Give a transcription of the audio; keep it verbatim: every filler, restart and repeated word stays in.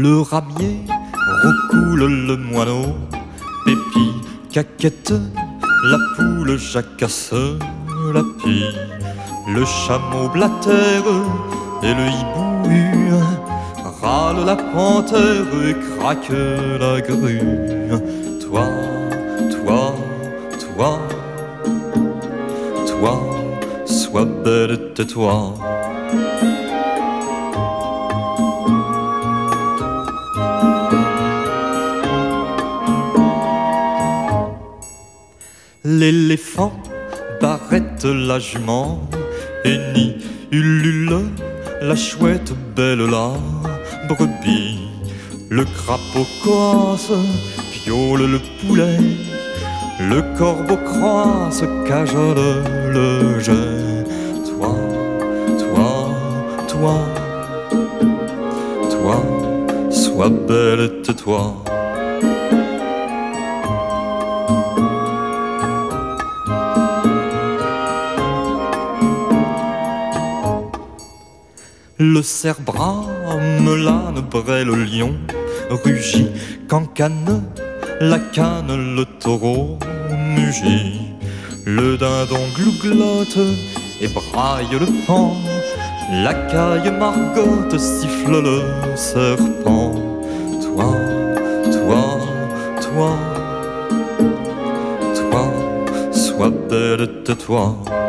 le ramier, roucoule le moineau, Pépi, caquette, la poule jacasse, la pie, le chameau blatère et le hibou râle la panthère et craque la grue. Toi, toi, toi, toi, sois belle, tais-toi. L'éléphant barrette la jument, Henny ulule la chouette belle la brebis, le crapaud coasse, piaule le poulet, le corbeau croasse, cajole le jet. Toi, toi, toi, toi, sois belle, tais-toi. Le cerf brame, l'âne braie le lion, rugit, cancane, la canne, le taureau mugit. Le dindon glouglotte et braille le paon, la caille margotte siffle le serpent. Toi, toi, toi, toi, sois belle, tais-toi.